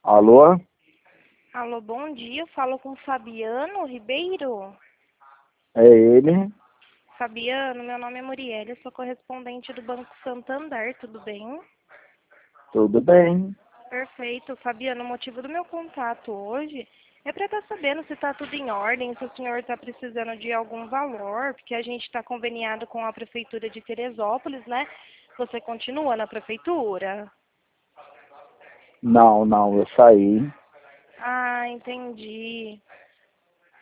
Alô? Alô, bom dia. Eu falo com Fabiano Ribeiro. É ele? Fabiano, meu nome é Muriel, eu sou correspondente do Banco Santander, tudo bem? Tudo bem? Perfeito. Fabiano, o motivo do meu contato hoje é para estar sabendo se está tudo em ordem, se o senhor está precisando de algum valor, porque a gente está conveniado com a Prefeitura de Teresópolis, né? Você continua na Prefeitura? Não, eu saí. Ah, entendi.